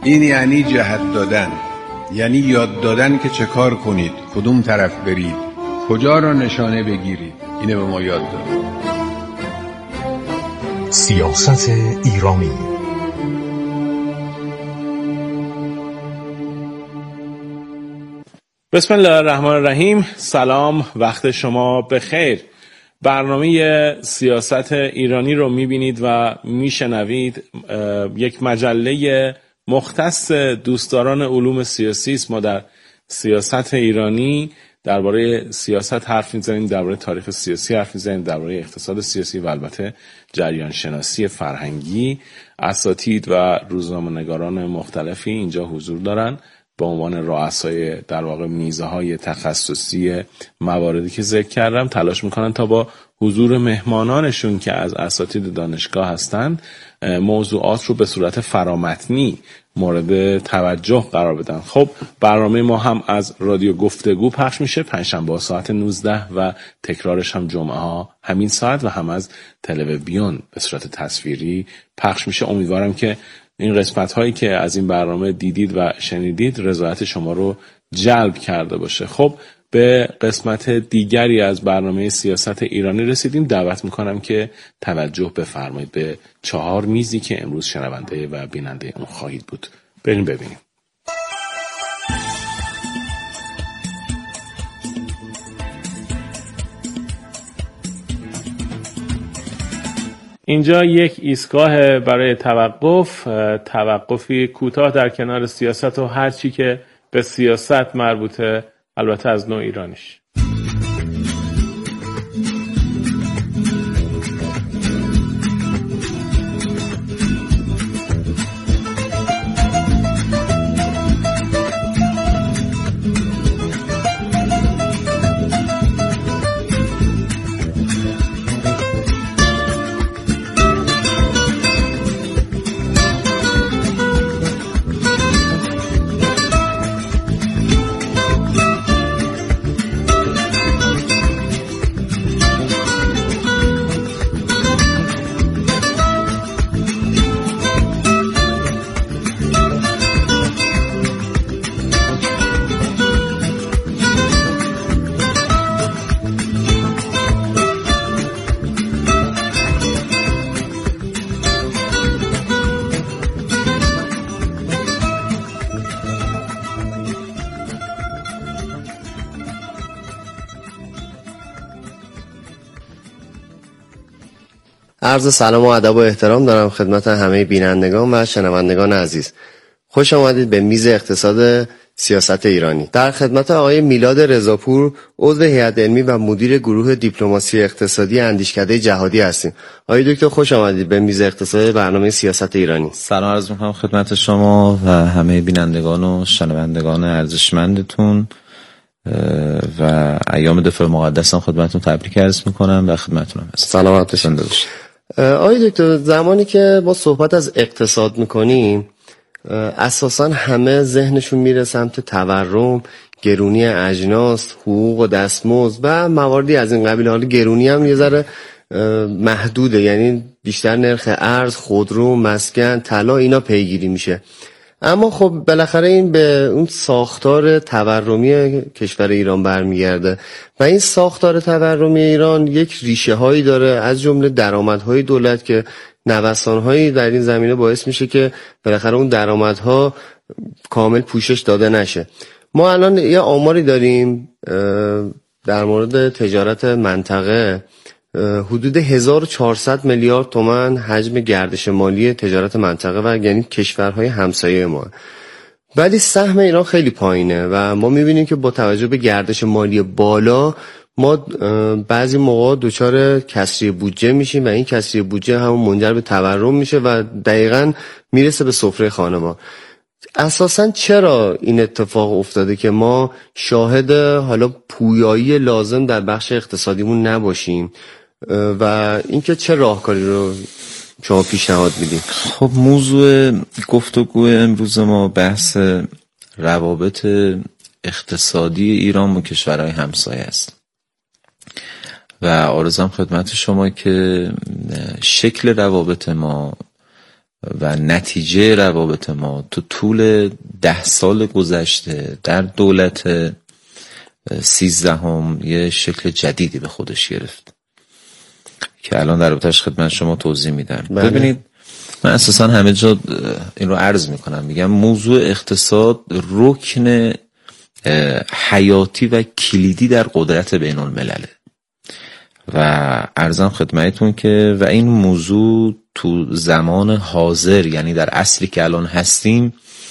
این یعنی جهت دادن، یعنی یاد دادن که چه کار کنید، کدوم طرف برید، کجا را نشانه بگیرید. اینه به ما یاد داد. سیاست ایرانی. بسم الله الرحمن الرحیم. سلام، وقت شما بخیر. برنامه سیاست ایرانی رو میبینید و میشنوید. یک مجله مختص دوستداران علوم سیاسی است. ما در سیاست ایرانی درباره سیاست حرف میزنیم، درباره تاریخ سیاسی حرف میزنیم، درباره اقتصاد سیاسی و البته جریان شناسی فرهنگی. اساتید و روزنامه‌نگاران مختلفی اینجا حضور دارن به عنوان رؤسای در واقع میزهای تخصصی مواردی که ذکر کردم. تلاش میکنن تا با حضور مهمانانشون که از اساتید دانشگاه هستند موضوعات رو به صورت فرامتنی مورد توجه قرار بدن. خب برنامه ما هم از رادیو گفتگو پخش میشه پنجشنبه ساعت 19 و تکرارش هم جمعه ها همین ساعت و هم از تلویزیون به صورت تصویری پخش میشه. امیدوارم که این قسمت هایی که از این برنامه دیدید و شنیدید رضایت شما رو جلب کرده باشه. خب به قسمت دیگری از برنامه سیاست ایرانی رسیدیم. دعوت میکنم که توجه بفرمایید به 4 میزی که امروز شنونده و بیننده اون خواهید بود. بریم ببینیم. اینجا یک ایستگاه برای توقفی کوتاه در کنار سیاست و هر چی که به سیاست مربوطه، البته از نوع ایرانیش. عرض سلام و ادب و احترام دارم خدمت همه بینندگان و شنوندگان عزیز. خوش آمدید به میز اقتصاد سیاست ایرانی. در خدمت آقای میلاد رضاپور، عضو هیئت علمی و مدیر گروه دیپلماسی اقتصادی اندیشکده جهادی هستیم. آقای دکتر خوش آمدید به میز اقتصاد برنامه سیاست ایرانی. سلام عرض می‌کنم خدمت شما و همه بینندگان و شنوندگان ارزشمندتون و ایام دفاع مقدس هم خدمتتون تبریک عرض می‌کنم و خدمتتونم هستم. سلامت باشید. آقای دکتر، زمانی که ما صحبت از اقتصاد میکنیم اساساً همه ذهنشون میره سمت تورم، گرونی اجناس، حقوق و دستمزد و مواردی از این قبیل. حالا گرونی هم یه ذره محدوده، یعنی بیشتر نرخ ارز، خودرو، مسکن، طلا اینا پیگیری میشه. اما خب بالاخره این به اون ساختار تورمی کشور ایران برمیگرده و این ساختار تورمی ایران یک ریشه هایی داره، از جمله درآمدهای دولت که نوسان‌هایی در این زمینه باعث میشه که بالاخره اون درآمدها کامل پوشش داده نشه. ما الان یه آماری داریم در مورد تجارت منطقه، حدود 1400 میلیارد تومان حجم گردش مالی تجارت منطقه و یعنی کشورهای همسایه ما. ولی سهم ایران خیلی پایینه و ما میبینیم که با توجه به گردش مالی بالا ما بعضی موقع دچار کسری بودجه میشیم و این کسری بودجه همون منجر به تورم میشه و دقیقاً میرسه به سفره خانه ما. اساساً چرا این اتفاق افتاده که ما شاهد حالا پویایی لازم در بخش اقتصادیمون نباشیم و اینکه چه راهکاری رو شما پیشنهاد میدید؟ خب موضوع گفتگو امروز ما بحث روابط اقتصادی ایران با کشورهای همسایه است و عرضم خدمت شما که شکل روابط ما و نتیجه روابط ما تو طول 10 سال گذشته در دولت 13 یه شکل جدیدی به خودش گرفت که الان در رابطه‌اش خدمت شما توضیح میدم. ببینید من اساسا همه جا این رو عرض میکنم، میگم موضوع اقتصاد رکن حیاتی و کلیدی در قدرت بین الملله و عرضم خدمتتون که و این موضوع تو زمان حاضر، یعنی در عصری که الان هستیم،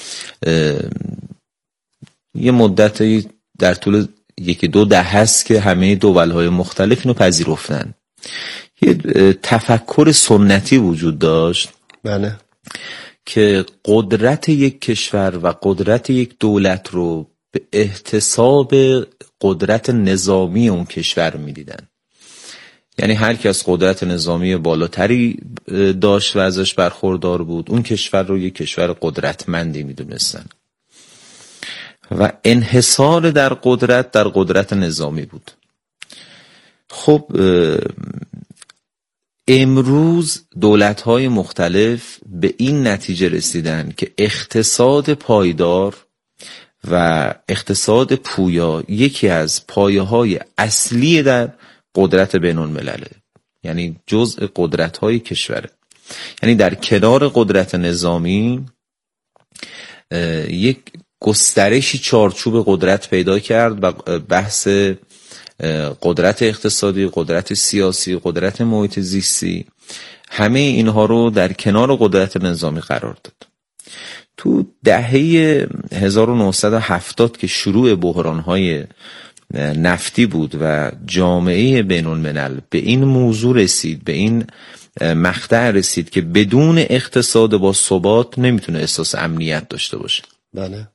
یه مدتی در طول 1-2 دهه هست که همه دولهای مختلف اینو پذیرفتن. یه تفکر سنتی وجود داشت بله که قدرت یک کشور و قدرت یک دولت رو به احتساب قدرت نظامی اون کشور می‌دیدن. یعنی هر کی از قدرت نظامی بالاتری داشت و ازش برخوردار بود، اون کشور رو یک کشور قدرتمندی می‌دونستن و انحصار در قدرت نظامی بود. خب امروز دولت‌های مختلف به این نتیجه رسیدن که اقتصاد پایدار و اقتصاد پویا یکی از پایه‌های اصلی در قدرت بین الملله، یعنی جزء قدرت‌های کشوره. یعنی در کنار قدرت نظامی یک گسترشی چارچوب قدرت پیدا کرد و بحث قدرت اقتصادی، قدرت سیاسی، قدرت محیط زیستی، همه اینها رو در کنار قدرت نظامی قرار داد. تو دهه 1970 که شروع بحران‌های نفتی بود و جامعه بین الملل به این موضوع رسید، به این مقطع رسید که بدون اقتصاد با ثبات نمیتونه احساس امنیت داشته باشه. بله.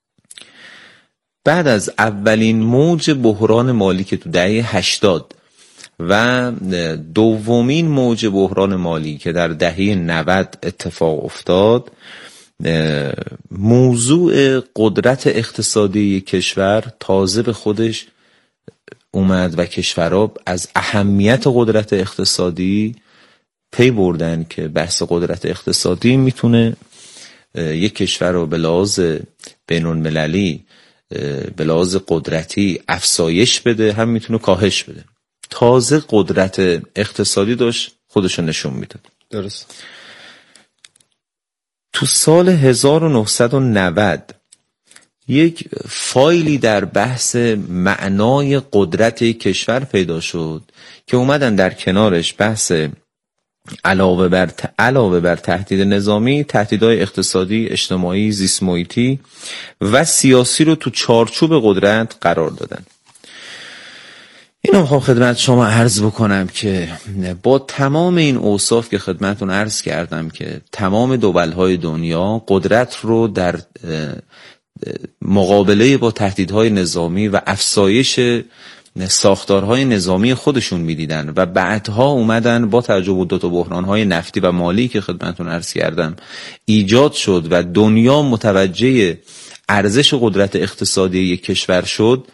بعد از اولین موج بحران مالی که تو دهه 80 و دومین موج بحران مالی که در دهه 90 اتفاق افتاد، موضوع قدرت اقتصادی کشور تازه به خودش اومد و کشورها از اهمیت قدرت اقتصادی پی بردن که بحث قدرت اقتصادی میتونه یک کشور رو به لحاظ بین المللی به لحاظ قدرتی افزایش بده، هم میتونه کاهش بده. تازه قدرت اقتصادی داشت خودشو نشون میداد. درست. تو سال 1990 یک فایلی در بحث معنای قدرت کشور پیدا شد که اومدن در کنارش بحث علاوه بر تهدید نظامی، تهدیدهای اقتصادی، اجتماعی، زیست محیطی و سیاسی رو تو چارچوب قدرت قرار دادن. اینو میخوام خدمت شما عرض بکنم که با تمام این اوصاف که خدمتون عرض کردم که تمام دولهای دنیا قدرت رو در مقابله با تهدیدهای نظامی و افزایش ساختارهای نظامی خودشون میدیدن و بعدها اومدن با توجه به 2 بحرانهای نفتی و مالی که خدمتون عرض کردم ایجاد شد و دنیا متوجه ارزش قدرت اقتصادی یک کشور شد.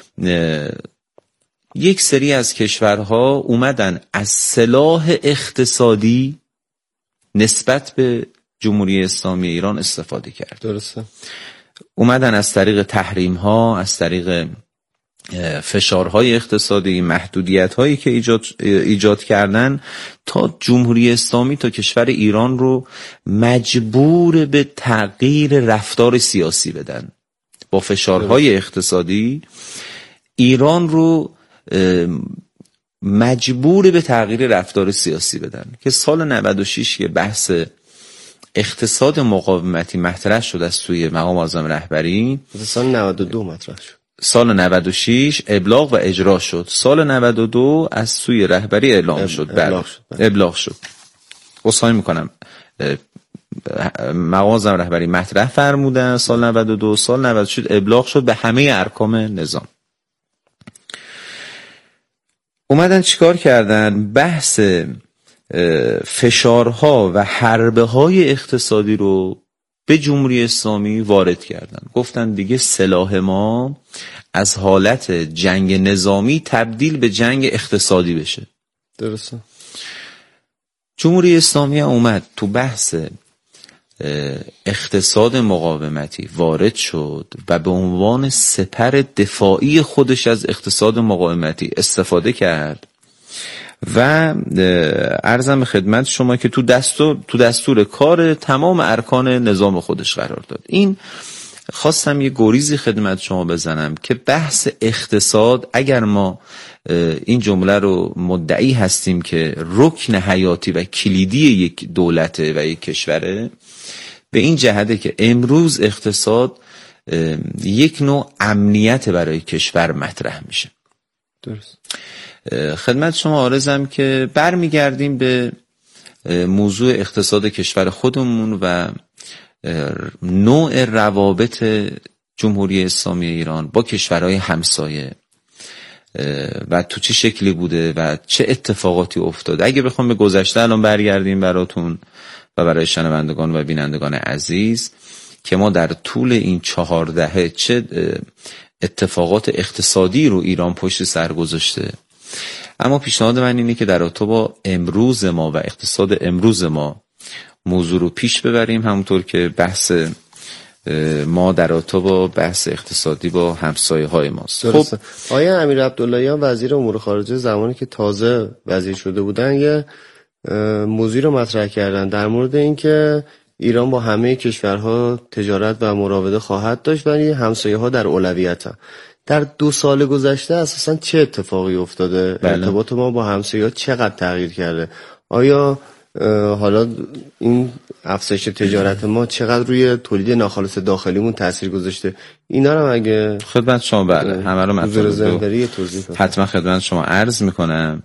یک سری از کشورها اومدن از سلاح اقتصادی نسبت به جمهوری اسلامی ایران استفاده کرد. درسته. اومدن از طریق تحریم ها، از طریق فشارهای اقتصادی، محدودیت هایی که ایجاد کردن تا جمهوری اسلامی، تا کشور ایران رو مجبور به تغییر رفتار سیاسی بدن. با فشارهای اقتصادی ایران رو مجبور به تغییر رفتار سیاسی بدن که سال 96 که بحث اقتصاد مقاومتی مطرح شد از سوی مقام معظم رهبری، سال 92 مطرح شد. سال 96 ابلاغ و اجرا شد. سال 92 از سوی رهبری اعلام شد. ابلاغ شد. عذرخواهی میکنم، مقام معظم رهبری مطرح فرمودن سال 92، سال 90 شد ابلاغ شد به همه ارکان نظام. اومدن چیکار کردن؟ بحث فشارها و حربه های اقتصادی رو به جمهوری اسلامی وارد کردن. گفتن دیگه سلاح ما از حالت جنگ نظامی تبدیل به جنگ اقتصادی بشه. درسته. جمهوری اسلامی اومد تو بحث اقتصاد مقاومتی وارد شد و به عنوان سپر دفاعی خودش از اقتصاد مقاومتی استفاده کرد و عرضم خدمت شما که تو دستور کار تمام ارکان نظام خودش قرار داد. این خواستم یه گریزی خدمت شما بزنم که بحث اقتصاد، اگر ما این جمله رو مدعی هستیم که رکن حیاتی و کلیدی یک دولته و یک کشوره، به این جهته که امروز اقتصاد یک نوع امنیت برای کشور مطرح میشه. درست. خدمت شما عرضم که برمیگردیم به موضوع اقتصاد کشور خودمون و نوع روابط جمهوری اسلامی ایران با کشورهای همسایه و تو چه شکلی بوده و چه اتفاقاتی افتاده. اگه بخوام به گذشته الان برگردیم براتون و برای شنوندگان و بینندگان عزیز که ما در طول این 4 دهه چه اتفاقات اقتصادی رو ایران پشت سر گذاشته، اما پیشنهاد من اینه که در رابطه با امروز ما و اقتصاد امروز ما موضوع رو پیش ببریم، همونطور که بحث ما در رابطه با بحث اقتصادی با همسایه های ماست. خب آیا امیر عبداللهیان وزیر امور خارجه زمانی که تازه وزیر شده بودن یه موضوع رو مطرح کردن در مورد اینکه ایران با همه کشورها تجارت و مراوده خواهد داشت ولی همسایه ها در اولویتن. در 2 سال گذشته اساسا چه اتفاقی افتاده؟ ارتباط ما با همسایه ها چقدر تغییر کرده؟ آیا حالا این افزایش تجارت ما چقدر روی تولید ناخالص داخلیمون تاثیر گذاشته؟ اینا رو اگه خدمت شما بله همه رو حتما خدمت شما عرض میکنم.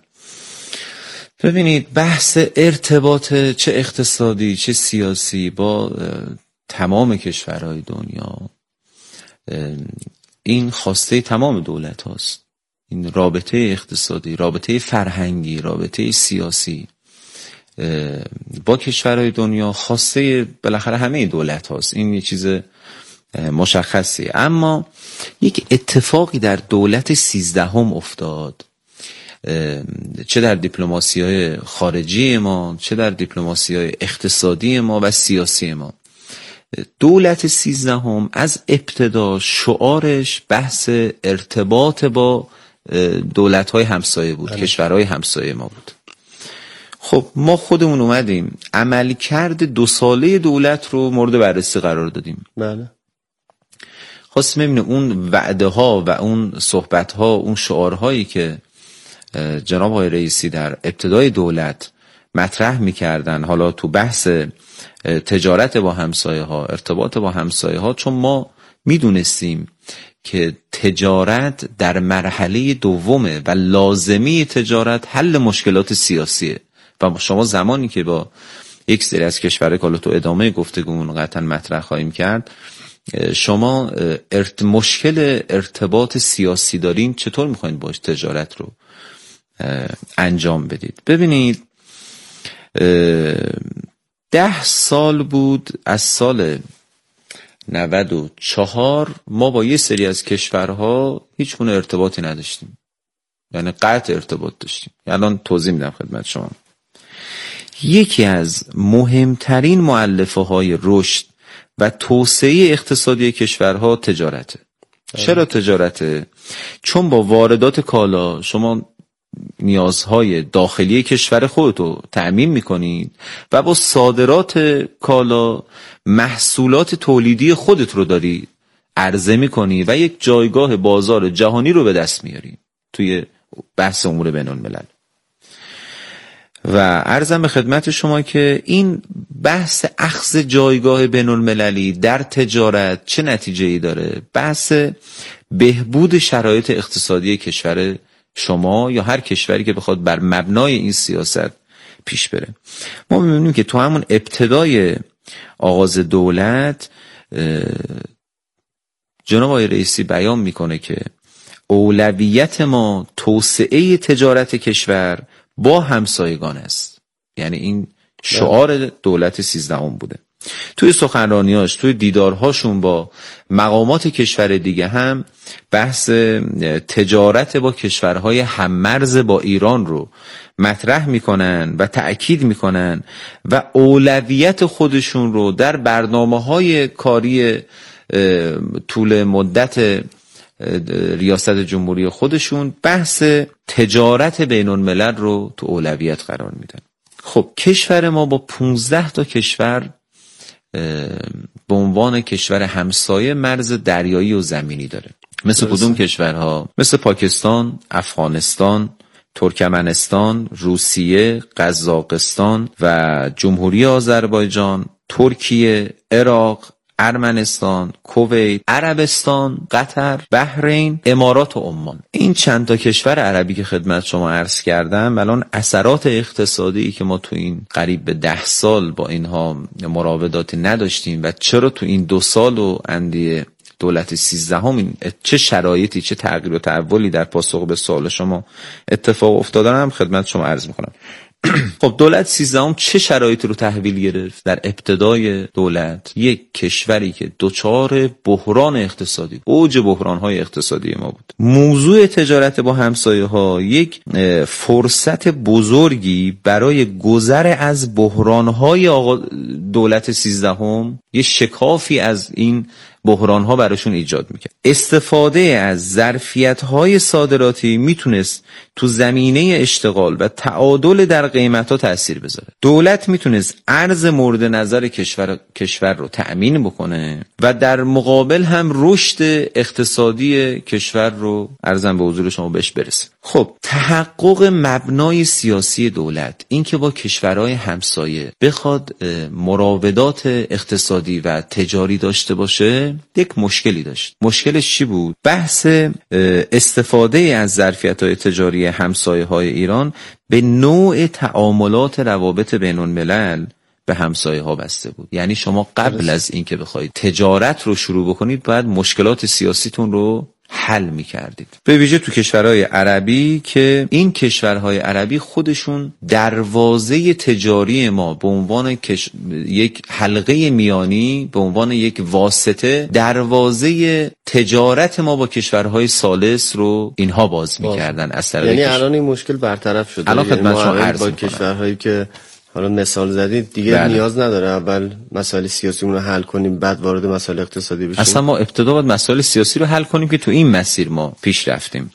ببینید بحث ارتباط چه اقتصادی چه سیاسی با تمام کشورهای دنیا این خواسته تمام دولت هاست. این رابطه اقتصادی، رابطه فرهنگی، رابطه سیاسی با کشورهای دنیا خواسته بالاخره همه دولت هاست. این یه چیز مشخصی. اما یک اتفاقی در دولت 13 افتاد، چه در دیپلماسی‌های خارجی ما، چه در دیپلماسی‌های اقتصادی ما و سیاسی ما. دولت 13 از ابتدا شعارش بحث ارتباط با دولت‌های همسایه بود، کشورهای همسایه ما بود. خب ما خودمون اومدیم عملکرد 2 ساله دولت رو مورد بررسی قرار دادیم. بله. خواستیم ببینیم اون وعده ها و اون صحبت ها، اون شعارهایی که جناب آقای رئیسی در ابتدای دولت مطرح میکردن، حالا تو بحث تجارت با همسایه ها، ارتباط با همسایه ها، چون ما میدونستیم که تجارت در مرحله دومه و لازمی تجارت حل مشکلات سیاسیه و شما زمانی که با یک سری از کشورها که حالا تو ادامه گفتگومون قطعا مطرح خواهیم کرد، شما مشکل ارتباط سیاسی دارین، چطور میخواین باش تجارت رو انجام بدید؟ ببینید 10 سال بود از سال 94 ما با یه سری از کشورها هیچ گونه ارتباطی نداشتیم، یعنی قطع ارتباط داشتیم. الان توضیح میدم خدمت شما. یکی از مهمترین مؤلفه های رشد و توسعه اقتصادی کشورها تجارته. چرا تجارته؟ چون با واردات کالا شما نیازهای داخلی کشور خودتو تأمین میکنید و با صادرات کالا محصولات تولیدی خودت رو داری عرضه میکنی و یک جایگاه بازار جهانی رو به دست میاری توی بحث امور بین الملل. و عرضم به خدمت شما که این بحث اخذ جایگاه بین المللی در تجارت چه نتیجه‌ای داره؟ بحث بهبود شرایط اقتصادی کشور شما یا هر کشوری که بخواد بر مبنای این سیاست پیش بره. ما می‌بینیم که تو همون ابتدای آغاز دولت جناب آقای رئیسی بیان میکنه که اولویت ما توسعه تجارت کشور با همسایگان است. یعنی این شعار دولت 13 بوده. توی سخنرانیاش، توی دیدارهاشون با مقامات کشور دیگه هم بحث تجارت با کشورهای هممرز با ایران رو مطرح میکنن و تأکید میکنن و اولویت خودشون رو در برنامه‌های کاری طول مدت ریاست جمهوری خودشون بحث تجارت بین الملل رو تو اولویت قرار میدن. خب کشور ما با 15 تا کشور به عنوان کشور همسایه مرز دریایی و زمینی داره. مثل کدوم کشورها؟ مثل پاکستان، افغانستان، ترکمنستان، روسیه، قزاقستان و جمهوری آذربایجان، ترکیه، عراق، ارمنستان، کویت، عربستان، قطر، بحرین، امارات و عمان. این چند تا کشور عربی که خدمت شما عرض کردم الان اثرات اقتصادی که ما تو این قریب به 10 سال با اینها مراودات نداشتیم و چرا تو این 2 سال و اندیه دولت 13 چه شرایطی، چه تغییر و تحولی در پاسخ به سوال شما اتفاق افتاده هم خدمت شما عرض میکنم. خب دولت 13 چه شرایطی رو تحویل گرفت؟ در ابتدای دولت یک کشوری که دچار بحران اقتصادی، اوج بحران‌های اقتصادی ما بود. موضوع تجارت با همسایه‌ها یک فرصت بزرگی برای گذر از بحران‌های دولت 13 یه شکافی از این بحران‌ها براشون ایجاد میکرد. استفاده از ظرفیت‌های صادراتی میتونست تو زمینه اشتغال و تعادل در قیمت‌ها تأثیر بذاره. دولت میتونست ارز مورد نظر کشور رو تأمین بکنه و در مقابل هم رشد اقتصادی کشور رو عرضم به حضور شما بهش برسه. خب تحقق مبنای سیاسی دولت، این که با کشورهای همسایه بخواد مراودات اقتصادی و تجاری داشته باشه، یک مشکلی داشت. مشکلش چی بود؟ بحث استفاده از ظرفیت‌های تجاری همسایه‌های ایران به نوع تعاملات روابط بین الملل به همسایه‌ها بسته بود. یعنی شما قبل از اینکه بخواید تجارت رو شروع بکنید باید مشکلات سیاسیتون رو حل می‌کردید. به ویژه تو کشورهای عربی که این کشورهای عربی خودشون دروازه تجاری ما به عنوان یک حلقه میانی، به عنوان یک واسطه، دروازه تجارت ما با کشورهای ثالث رو اینها باز می‌کردن از طریق. یعنی الان این مشکل برطرف شده. الان خدمت شما عرض با کشورهایی که حالا مثال زدید دیگه بله. نیاز نداره اول مسائل سیاسیمون رو حل کنیم بعد وارد مسائل اقتصادی بشیم. اصلا ما ابتدا باید مسائل سیاسی رو حل کنیم که تو این مسیر ما پیش رفتیم.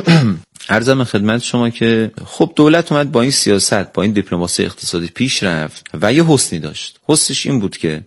عرضم خدمت شما که خب دولت اومد با این سیاست، با این دیپلماسی اقتصادی پیش رفت و یه حسنی داشت. حسنش این بود که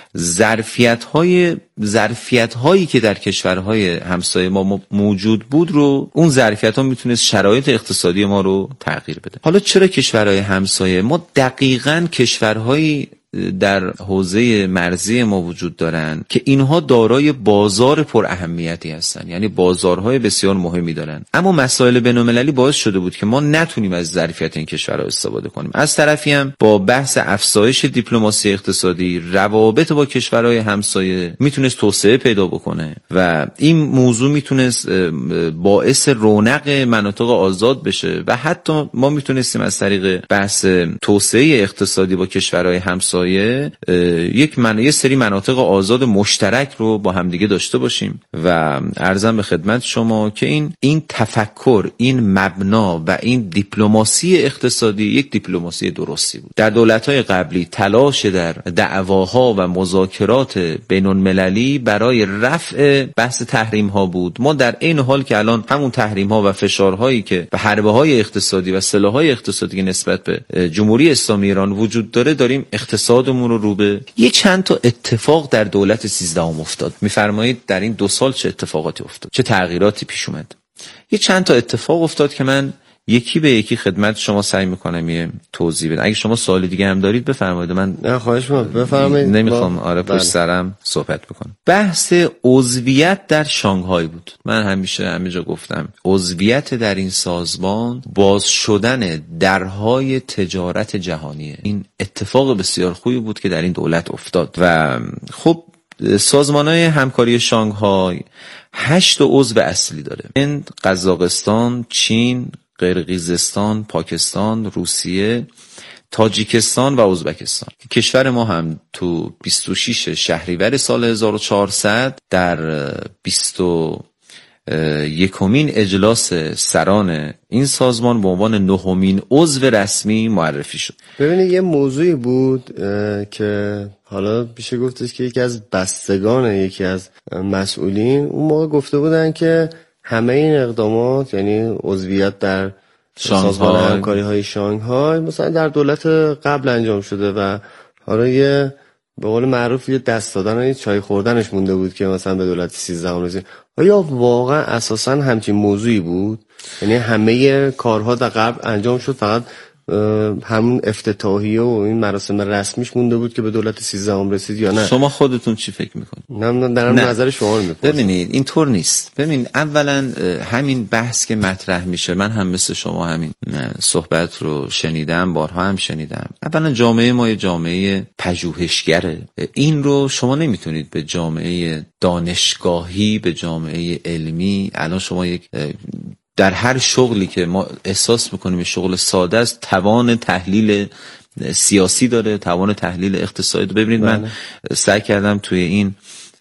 ظرفیت‌هایی که در کشورهای همسایه ما موجود بود رو، اون ظرفیت‌ها میتونست شرایط اقتصادی ما رو تغییر بده. حالا چرا کشورهای همسایه ما دقیقاً کشورهایی در حوزه مرزی ما وجود دارن که اینها دارای بازار پر اهمیتی هستن، یعنی بازارهای بسیار مهمی دارن، اما مسائل بین‌المللی باعث شده بود که ما نتونیم از ظرفیت این کشورها استفاده کنیم. از طرفی هم با بحث افزایش دیپلماسی اقتصادی روابط با کشورهای همسایه میتونست توسعه پیدا بکنه و این موضوع میتونست باعث رونق مناطق آزاد بشه و حتی ما میتونستیم از طریق بحث توسعه اقتصادی با کشورهای همسایه یه سری مناطق آزاد مشترک رو با همدیگه داشته باشیم و عرضم به خدمت شما که این تفکر، این مبنا و این دیپلماسی اقتصادی یک دیپلماسی درستی بود. در دولت‌های قبلی تلاش در دعواها و مذاکرات بین‌المللی برای رفع بحث تحریم‌ها بود. ما در این حال که الان همون تحریم‌ها و فشارهایی که به حربه‌های اقتصادی و سلاح‌های اقتصادی نسبت به جمهوری اسلامی ایران وجود داره داریم اقتصادمون رو به یه چند تا اتفاق در دولت 13 افتاد. میفرمایید در این 2 سال چه اتفاقاتی افتاد، چه تغییراتی پیش اومد؟ یه چند تا اتفاق افتاد که من یکی به یکی خدمت شما سعی میکنم یه توضیح بدم. اگه شما سوال دیگه هم دارید بفرمایید. من نه خواهش می‌کنم بفرمایید. نمیخوام پشت سرم صحبت بکنم. بحث عضویت در شانگهای بود. من همیشه همه جا گفتم عضویت در این سازمان باز شدن درهای تجارت جهانیه. این اتفاق بسیار خوبی بود که در این دولت افتاد و خب سازمان‌های همکاری شانگهای 8 عضو اصلی داره. هند، قزاقستان، چین، قرقیزستان، پاکستان، روسیه، تاجیکستان و ازبکستان. کشور ما هم تو 26 شهریور سال 1400 در 21مین اجلاس سران این سازمان به عنوان 9مین عضو رسمی معرفی شد. ببینید یه موضوعی بود که حالا میشه گفتش که یکی از بستگان یکی از مسئولین اون موقع گفته بودن که همه این اقدامات یعنی عضویت در سازمان همکاری های شانگهای مثلا در دولت قبل انجام شده و حالا یه به قول معروف یه دست دادن و یه چای خوردنش مونده بود که مثلا به دولت 13 رسید. آیا واقعا اساسا همچین موضوعی بود؟ یعنی همه کارها در قبل انجام شد، فقط همون افتتاحیه و این مراسم رسمیش مونده بود که به دولت 13 رسید یا نه؟ شما خودتون چی فکر میکنید؟ نه دارم نظر شما رو میپرسم. ببینید اینطور نیست. ببینید اولا همین بحث که مطرح میشه، من هم مثل شما همین صحبت رو شنیدم، بارها هم شنیدم. اولا جامعه ما یه جامعه پژوهشگره. این رو شما نمیتونید به جامعه دانشگاهی، به جامعه علمی، الان شما یک در هر شغلی که ما احساس میکنیم شغل ساده است توان تحلیل سیاسی داره، توان تحلیل اقتصادی داره. ببینید من سعی کردم توی این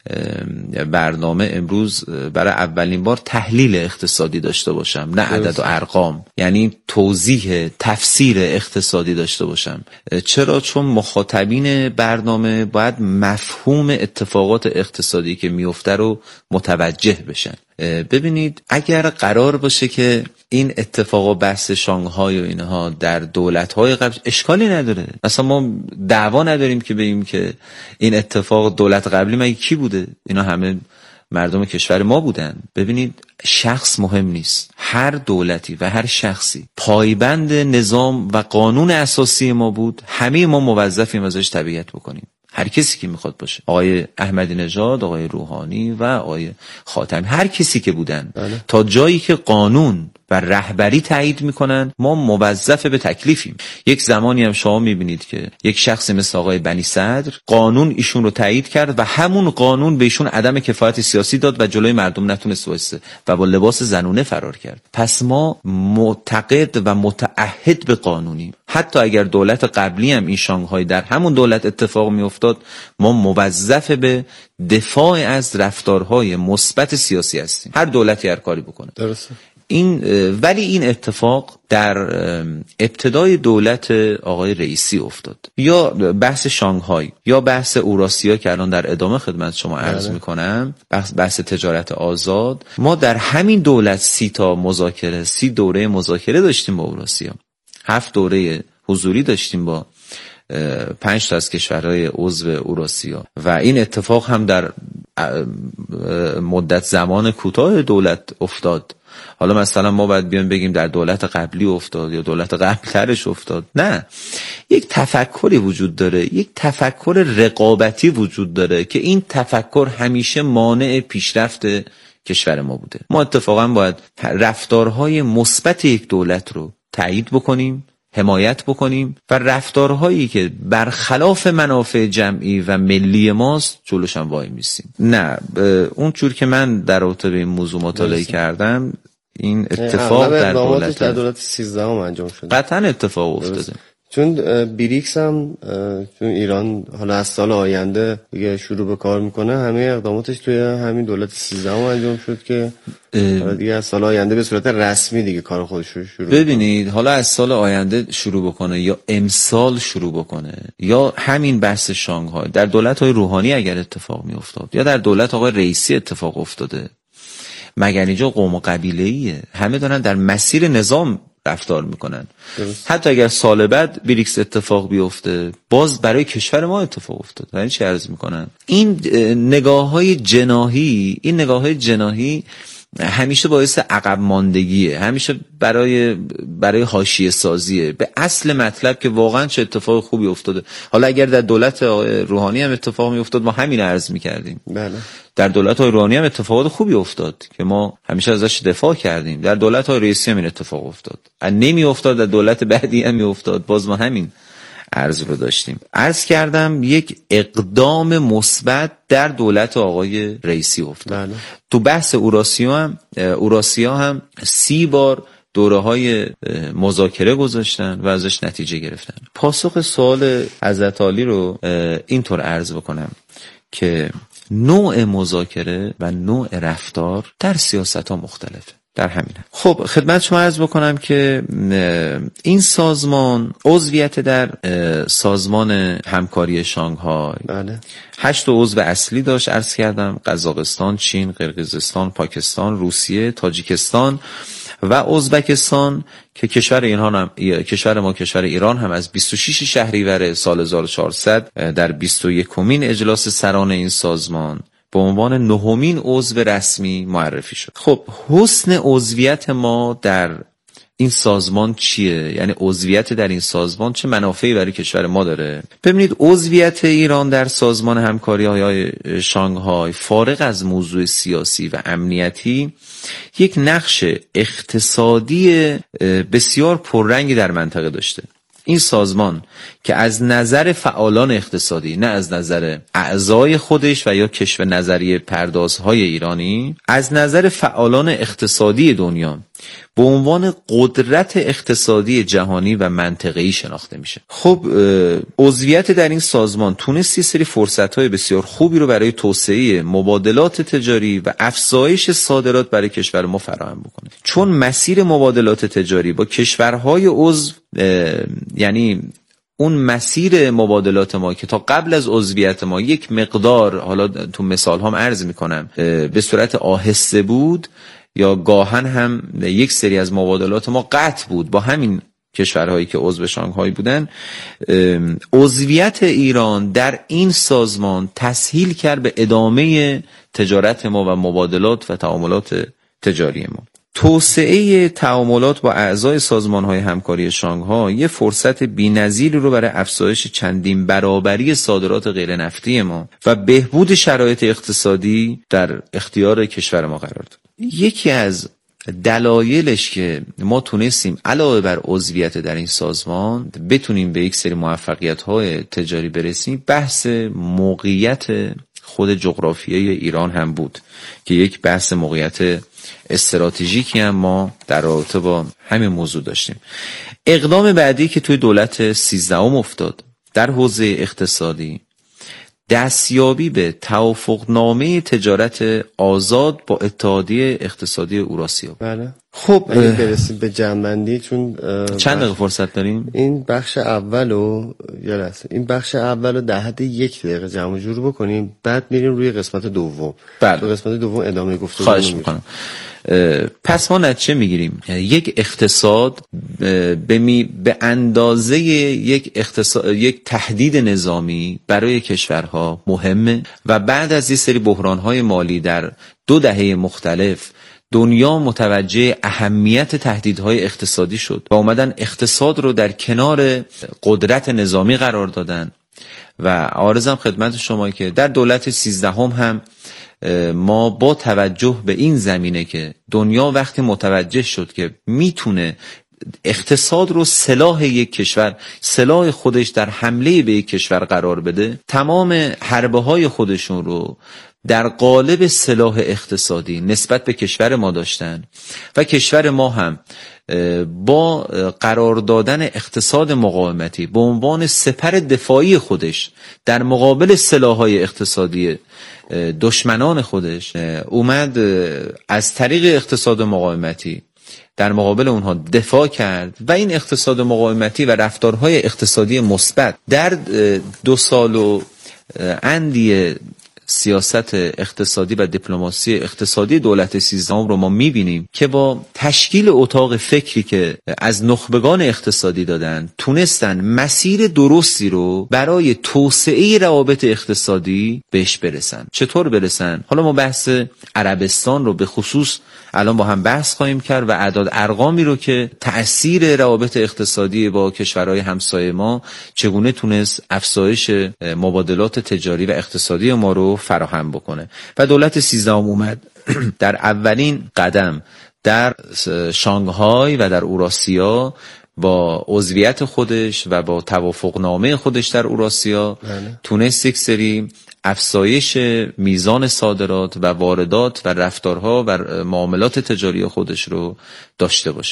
برنامه امروز برای اولین بار تحلیل اقتصادی داشته باشم، نه عدد و ارقام، یعنی توضیح تفسیر اقتصادی داشته باشم. چرا؟ چون مخاطبین برنامه باید مفهوم اتفاقات اقتصادی که میفته رو متوجه بشن. ببینید اگر قرار باشه که این اتفاقا بحث شانگهای و اینها در دولت‌های قبل اشکالی نداره، مثلا ما دعوا نداریم که بگیم که این اتفاق دولت قبلی مگه کی بوده؟ اینا همه مردم کشور ما بودن. ببینید شخص مهم نیست، هر دولتی و هر شخصی پایبند نظام و قانون اساسی ما بود، همه ما موظفیم ازش تبعیت بکنیم. هر کسی که میخواد باشه، آقای احمدی نژاد، آقای روحانی و آقای خاتمی، هر کسی که بودن تا جایی که قانون و رهبری تایید میکنن ما موظف به تکلیفیم. یک زمانی هم شما میبینید که یک شخصی مثل آقای بنی صدر قانون ایشون رو تایید کرد و همون قانون به ایشون عدم کفایت سیاسی داد و جلوی مردم نتونست وایسه و با لباس زنونه فرار کرد. پس ما معتقد و متعهد به قانونیم. حتی اگر دولت قبلی هم این شانگهای در همون دولت اتفاق میافتاد، ما موظف به دفاع از رفتارهای مثبت سیاسی هستیم، هر دولتی هر کاری بکنه. درسته. ولی این اتفاق در ابتدای دولت آقای رئیسی افتاد، یا بحث شانگهای یا بحث اوراسیا که الان در ادامه خدمت شما عرض میکنم، بحث تجارت آزاد. ما در همین دولت 30 دوره مذاکره داشتیم با اوراسیا، 7 دوره حضوری داشتیم با 5 تا از کشورهای عضو اوراسیا و این اتفاق هم در مدت زمان کوتاه دولت افتاد. حالا مثلا ما باید بیان بگیم در دولت قبلی افتاد یا دولت قبلترش افتاد، نه. یک تفکری وجود داره، یک تفکر رقابتی وجود داره که این تفکر همیشه مانع پیشرفت کشور ما بوده. ما اتفاقا باید رفتارهای مثبت یک دولت رو تایید بکنیم، حمایت بکنیم و رفتارهایی که برخلاف منافع جمعی و ملی ماست جلوش هم وای میسیم. نه اونجور که من در رابطه با این موضوع مطالعه کردم، این اتفاق در دولت 13 انجام شده. قطعا اتفاق افتاده. چون بریکس هم چون ایران حالا از سال آینده دیگه شروع به کار میکنه، همه اقداماتش توی همین دولت 13 انجام شد که دیگه از سال آینده به صورت رسمی دیگه کار خودش رو شروع ببینید حالا از سال آینده شروع بکنه یا امسال شروع بکنه یا همین بحث شانگهای در دولت های روحانی اگر اتفاق می افتاد یا در دولت آقای رئیسی اتفاق افتاده، مگر اینجا قوم و قبیله‌ایه، همه دارن در مسیر نظام رفتار میکنن. حتی اگر سال بعد بریکس اتفاق بیفته، باز برای کشور ما اتفاق افتاد. یعنی چی عرض میکنن؟ این نگاه‌های جناحی همیشه باعث عقب ماندگیه، همیشه برای حاشیه سازیه به اصل مطلب که واقعا چه اتفاق خوبی افتاده. حالا اگر در دولت روحانی هم اتفاق می افتاد ما همین عرض میکردیم. بله. در دولت روحانی هم اتفاقات خوبی افتاد که ما همیشه ازش دفاع کردیم. در دولت رئیسی هم این اتفاق افتاد. نمی افتاد در دولت بعدی هم می افتاد، باز ما همین عرض رو داشتیم. عرض کردم یک اقدام مثبت در دولت آقای رئیسی افتاد. بله. تو بحث اوراسیا هم 30 بار دوره‌های مذاکره گذاشتن و ازش نتیجه گرفتن. پاسخ سوال حضرت عالی رو اینطور عرض بکنم که نوع مذاکره و نوع رفتار در سیاست‌ها مختلفه. در همین خب خدمت شما عرض بکنم که این سازمان عضویت در سازمان همکاری شانگهای 8 عضو اصلی داشت. عرض کردم قزاقستان، چین، قرقیزستان، پاکستان، روسیه، تاجیکستان و ازبکستان که کشور ما کشور ایران هم از 26 شهریور سال 1400 در 21مین اجلاس سران این سازمان به عنوان 9مین عضو رسمی معرفی شد. خب حسن عضویت ما در این سازمان چیه؟ یعنی عضویت در این سازمان چه منافعی برای کشور ما داره؟ ببینید عضویت ایران در سازمان همکاری‌های شانگهای فارغ از موضوع سیاسی و امنیتی یک نقش اقتصادی بسیار پررنگی در منطقه داشته. این سازمان که از نظر فعالان اقتصادی، نه از نظر اعضای خودش و یا کشف نظریه پردازهای ایرانی، از نظر فعالان اقتصادی دنیا به عنوان قدرت اقتصادی جهانی و منطقه‌ای شناخته میشه. خب عضویت در این سازمان تونست یه سری فرصت‌های بسیار خوبی رو برای توسعه مبادلات تجاری و افزایش صادرات برای کشور ما فراهم بکنه. چون مسیر مبادلات تجاری با کشورهای عضو، یعنی اون مسیر مبادلات ما که تا قبل از عضویت ما یک مقدار، حالا تو مثال هم عرض میکنم، به صورت آهسته بود یا گاهن هم یک سری از مبادلات ما قطع بود با همین کشورهایی که عضو شانگهای بودن، عضویت ایران در این سازمان تسهیل کرد به ادامه تجارت ما و مبادلات و تعاملات تجاری ما. توسعه تعاملات با اعضای سازمان‌های همکاری شانگهای یه فرصت بی‌نظیری رو برای افزایش چندین برابری صادرات غیر نفتی ما و بهبود شرایط اقتصادی در اختیار کشور ما قرار داد. یکی از دلایلش که ما تونستیم علاوه بر عضویت در این سازمان بتونیم به یک سری موفقیت‌های تجاری برسیم، بحث موقعیت خود جغرافیایی ایران هم بود که یک بحث موقعیت استراتژیکی هم ما در رابطه با همین موضوع داشتیم. اقدام بعدی که توی دولت 13 افتاد در حوزه اقتصادی، دستیابی به توافقنامه تجارت آزاد با اتحادیه اقتصادی اوراسیا. بله. خب برسیم به جمع‌بندی، چون چند دقیقه فرصت داریم. این بخش اولو این بخش اولو در حد 1 دقیقه جمع جور بکنیم، بعد میریم روی قسمت دوم. بله. تو قسمت دوم ادامه گفتگو خواهش میکنم. پس ما نتیجه میگیریم یک اقتصاد به اندازه یک تهدید نظامی برای کشورها مهمه و بعد از این سری بحرانهای مالی در 2 دهه مختلف دنیا متوجه اهمیت تهدیدهای اقتصادی شد و اومدن اقتصاد رو در کنار قدرت نظامی قرار دادن. و عارضم خدمت شما که در دولت 13 هم ما با توجه به این زمینه که دنیا وقتی متوجه شد که میتونه اقتصاد رو سلاح یک کشور، سلاح خودش در حمله به یک کشور قرار بده، تمام حربه های خودشون رو در قالب سلاح اقتصادی نسبت به کشور ما داشتن و کشور ما هم با قرار دادن اقتصاد مقاومتی به عنوان سپر دفاعی خودش در مقابل سلاح‌های اقتصادی دشمنان خودش اومد از طریق اقتصاد مقاومتی در مقابل اونها دفاع کرد و این اقتصاد مقاومتی و رفتارهای اقتصادی مثبت در 2 سال و اندی سیاست اقتصادی و دیپلماسی اقتصادی دولت 13 رو ما میبینیم که با تشکیل اتاق فکری که از نخبگان اقتصادی دادن تونستن مسیر درستی رو برای توسعه روابط اقتصادی بهش برسن. چطور برسن؟ حالا ما بحث عربستان رو به خصوص الان با هم بحث خواهیم کرد و اعداد ارقامی رو که تأثیر روابط اقتصادی با کشورهای همسایه ما چگونه تونست افزایش مبادلات تجاری و اقتصادی ما رو فراهم بکنه. و دولت 13 اومد در اولین قدم در شانگهای و در اوراسیا با عضویت خودش و با توافقنامه خودش در اوراسیا تونست یک سری افزایش میزان صادرات و واردات و رفتارها و معاملات تجاری خودش رو داشته باشه.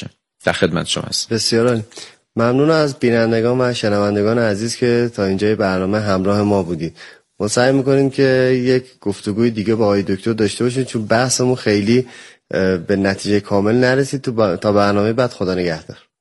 در خدمت شما هست. بسیار عالی. ممنون از بینندگان و شنوندگان عزیز که تا اینجای برنامه همراه ما بودید. ما سعی میکنیم که یک گفتگوی دیگه با آقای دکتر داشته باشیم چون بحثمون خیلی به نتیجه کامل نرسید. تا برنامه بعد، خدا نگهدار.